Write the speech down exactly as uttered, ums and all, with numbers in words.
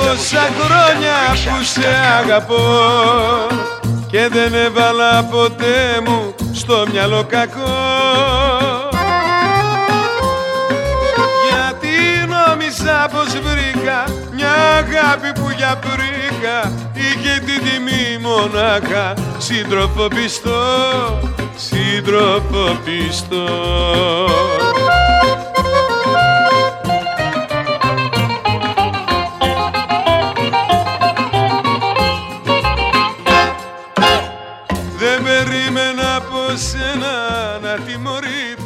τόσα χρόνια που σε αγαπώ και δεν έβαλα ποτέ μου στο μυαλό κακό, γιατί νόμιζα πως βρήκα μια αγάπη που για πρίκα είχε την τιμή μονάχα σύντροφο πιστό, σύντροφο πιστό. Δεν περίμενα από σένα να τιμωρηθώ,